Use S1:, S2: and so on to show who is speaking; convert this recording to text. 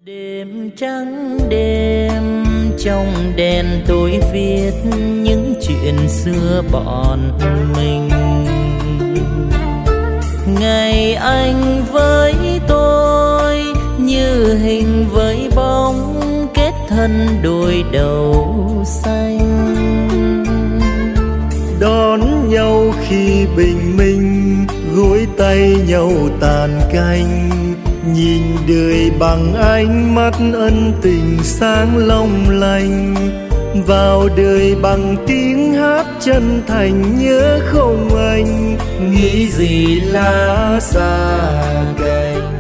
S1: Đêm trắng đêm trong đèn tôi viết những chuyện xưa bọn mình. Ngày anh với tôi như hình với bóng kết thân đôi đầu xanh.
S2: Đón nhau khi bình minh, gối tay nhau tàn canh, nhìn đời bằng ánh mắt ân tình sáng long lanh, vào đời bằng tiếng hát chân thành nhớ không anh, nghĩ gì lá xa cành.